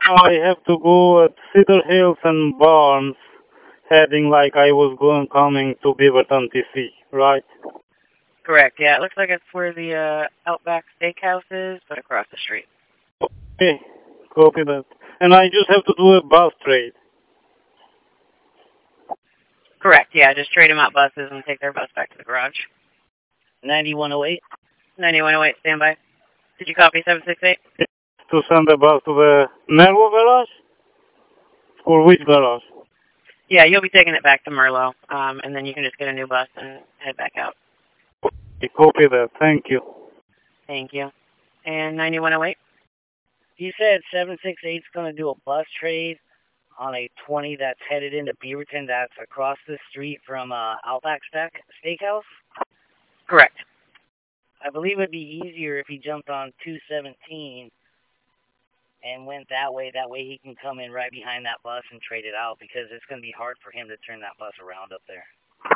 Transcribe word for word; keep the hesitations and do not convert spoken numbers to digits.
I have to go at Cedar Hills and Barnes, heading like I was going coming to Beaverton, T C, right? Correct, yeah. It looks like it's where the uh, Outback Steakhouse is, but across the street. Okay, copy that. And I just have to do a bus trade. Correct, yeah. Just trade them out buses and take their bus back to the garage. ninety-one oh eight. ninety-one oh eight, standby. Did you copy seven six eight? To send the bus to the Nervo garage? Or which garage? Yeah, you'll be taking it back to Merlot, um, and then you can just get a new bus and head back out. Okay, copy that. Thank you. Thank you. And ninety-one oh eight? You said seven six eight's going to do a bus trade on a twenty that's headed into Beaverton that's across the street from uh, Outback Stack Steakhouse? Correct. I believe it'd be easier if he jumped on two seventeen and went that way. That way he can come in right behind that bus and trade it out because it's going to be hard for him to turn that bus around up there.